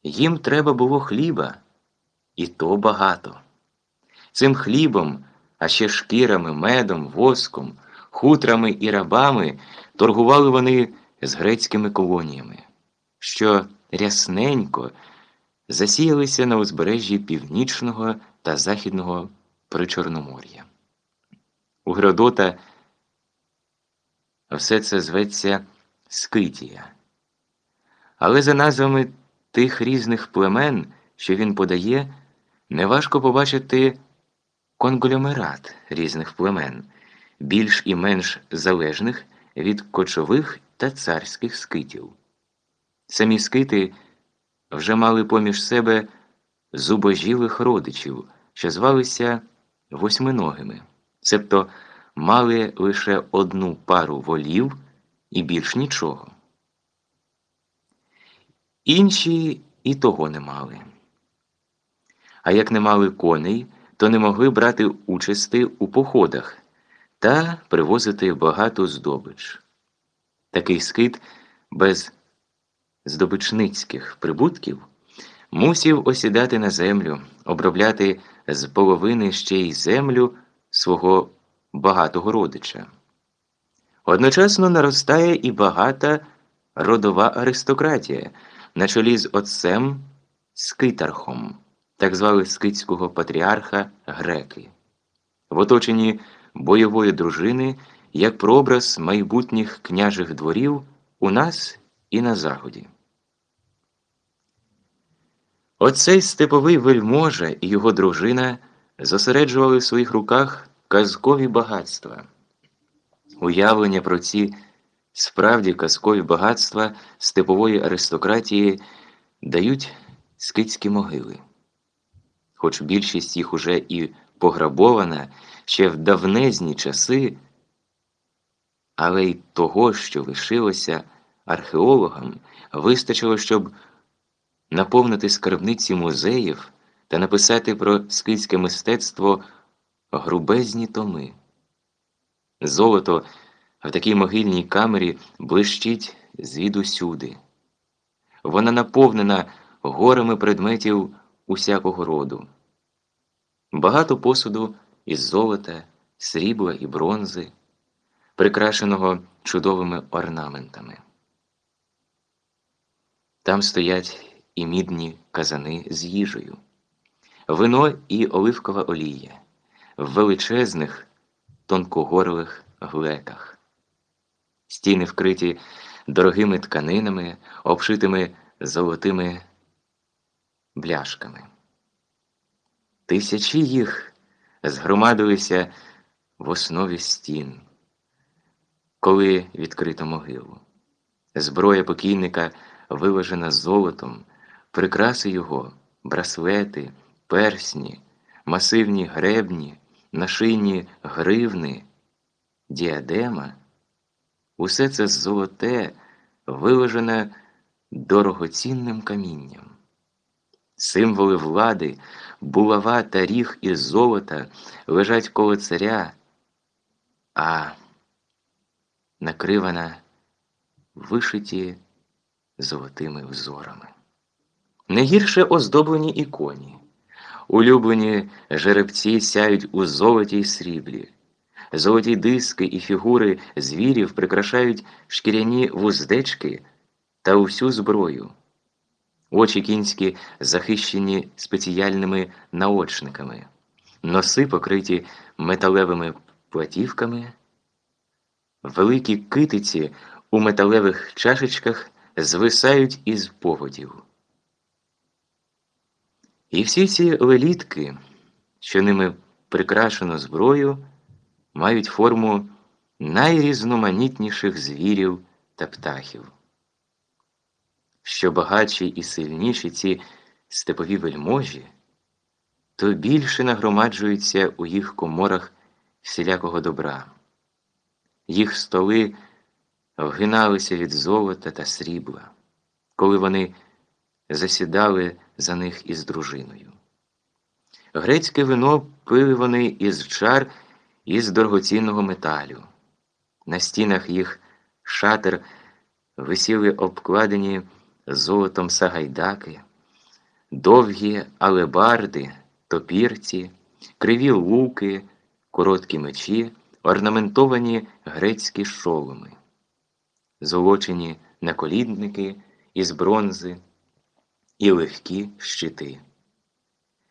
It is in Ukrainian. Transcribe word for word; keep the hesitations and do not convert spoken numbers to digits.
Їм треба було хліба, і то багато. Цим хлібом, а ще шкірами, медом, воском, хутрами і рабами торгували вони з грецькими колоніями, що рясненько засіялися на узбережжі Північного та Західного Причорномор'я. У Геродота все це зветься Скитія. Але за назвами тих різних племен, що він подає, неважко побачити конгломерат різних племен, більш і менш залежних від кочових та царських скитів. Самі скити вже мали поміж себе зубожілих родичів, що звалися восьминогими, цебто мали лише одну пару волів і більш нічого. Інші і того не мали. А як не мали коней, то не могли брати участи у походах та привозити багату здобич. Такий скит без здобичницьких прибутків мусів осідати на землю, обробляти з половини ще й землю свого багатого родича. Одночасно наростає і багата родова аристократія на чолі з отцем Скитархом, так звали скитського патріарха греки, в оточенні бойової дружини, як прообраз майбутніх княжих дворів у нас і на Заході. Оцей степовий вельможа і його дружина зосереджували в своїх руках казкові багатства. Уявлення про ці справді казкові багатства степової аристократії дають скитські могили. Хоч більшість їх уже і пограбована ще в давнезні часи, але й того, що лишилося, археологам вистачило, щоб наповнити скарбниці музеїв та написати про скитське мистецтво грубезні томи. Золото в такій могильній камері блищить звідусюди. Вона наповнена горами предметів усякого роду. Багато посуду із золота, срібла і бронзи, прикрашеного чудовими орнаментами. Там стоять і мідні казани з їжею, вино і оливкова олія в величезних тонкогорлих глеках. Стіни вкриті дорогими тканинами, обшитими золотими бляшками. Тисячі їх згромадилися в основі стін, коли відкрито могилу. Зброя покійника виложена золотом, прикраси його, браслети, персні, масивні гребні, нашийні гривни, діадема – усе це золоте, виложене дорогоцінним камінням. Символи влади, булава та ріг із золота лежать коло царя, а накривана вишиті золотими взорами. Не гірше оздоблені і коні. Улюблені жеребці сяють у золоті й сріблі. Золоті диски і фігури звірів прикрашають шкіряні вуздечки та усю зброю. Очі кінські захищені спеціальними наочниками, носи покриті металевими платівками, великі китиці у металевих чашечках звисають із поводів. І всі ці лелітки, що ними прикрашено зброю, мають форму найрізноманітніших звірів та птахів. Що багатші і сильніші ці степові вельможі, то більше нагромаджується у їх коморах всілякого добра. Їх столи вгиналися від золота та срібла, коли вони засідали за них із дружиною. Грецьке вино пили вони із чар із дорогоцінного металю. На стінах їх шатер висіли обкладені золотом сагайдаки, довгі алебарди, топірці, криві луки, короткі мечі, орнаментовані грецькі шоломи, золочені наколінники із бронзи і легкі щити.